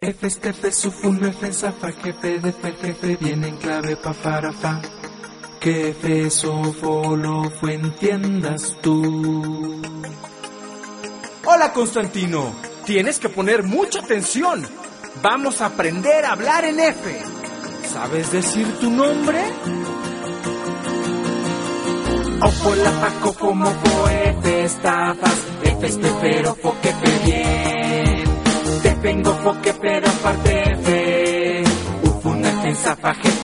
F, estefe, sufun, F, zafa, jefe, defe, jefe, viene en clave, pa, para, fa. Que F, sofo, lo, fue, entiendas tú. Hola, Constantino. Tienes que poner mucha atención. Vamos a aprender a hablar en F. ¿Sabes decir tu nombre? Ofo, la, paco, fomo, fo, F, estafas, F, estefero, fo, que fe, bien. Te vengo, fo, que pero aparte F. Ufuna, F, zafa, jefe,